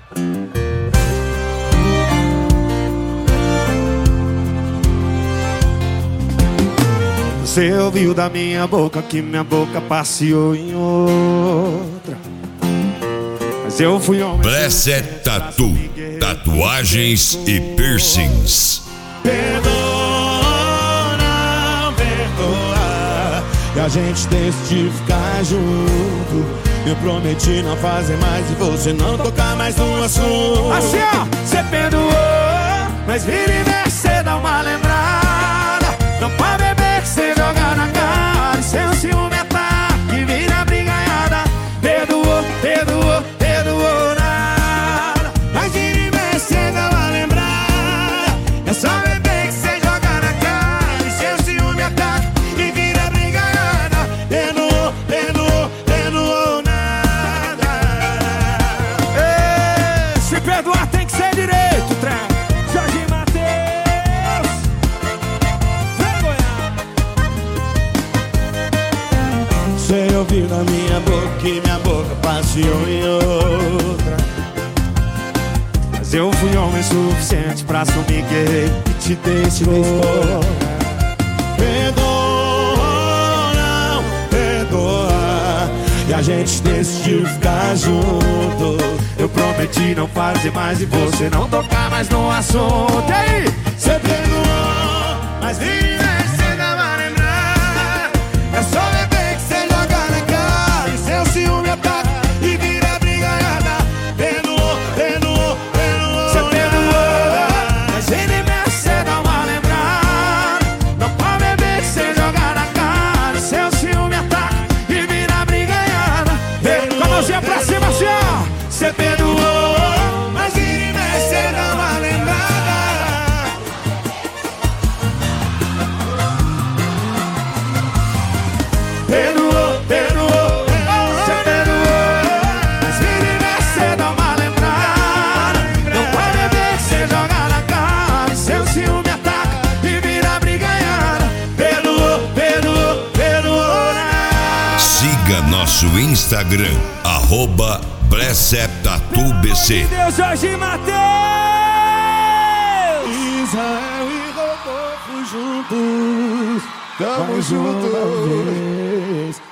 Você ouviu da minha boca que minha boca passeou em outra, mas eu fui homem. Blessed Tattoo, tatuagens e piercings. Perdoa, perdoa, e a gente decidiu ficar junto. Eu prometi não fazer mais e você não tocar mais no assunto. Assim ó, você perdoou, mas vira e mexe, cê dá uma lembrada. Não pode beber que cê joga na cara, seu ciúme é ataque, vira brigaiada. Perdoou, perdoou, perdoou nada, mas vira e mexe, cê dá uma lembrada. É só beber que cê joga na cara, seu ciúme é ataque e vira brigaiada. Perdoou, perdoou, perdoou nada. Ei, se perdoar tem que ser direito, trem. Jorge Mateus, vem Goiás. Você ouviu na minha boca que minha boca passeou em outra, mas eu fui homem suficiente pra assumir que errei e te deixou. Perdoa, não perdoa, e a gente decidiu ficar junto. Eu prometi não fazer mais e você não tocar mais no assunto. E aí, você perdoou, mas vira e mexe, cê dá uma lembrada. É só beber que cê joga na cara e seu ciúme ataca e vira brigaiada. Perdoou, perdoou, perdoou. Você perdoou, mas vira e mexe, cê dá uma lembrada. Não pode beber que cê joga na cara e seu ciúme ataca e vira brigaiada. Com a mãozinha pra cima, assim ó. Você perdoou, mas vira e mexe, cê dá uma lembrada. Perdoou, perdoou, você perdoou, mas vira e mexe, cê dá uma lembrada. Não pode beber que cê joga na cara e seu ciúme ataca e vira brigaiada. Perdoou, perdoou, perdoou nada. Siga nosso Instagram, @BlessedTattooBC. Deus, Jorge Mateus! Israel e Rodolfo juntos, tamo juntos.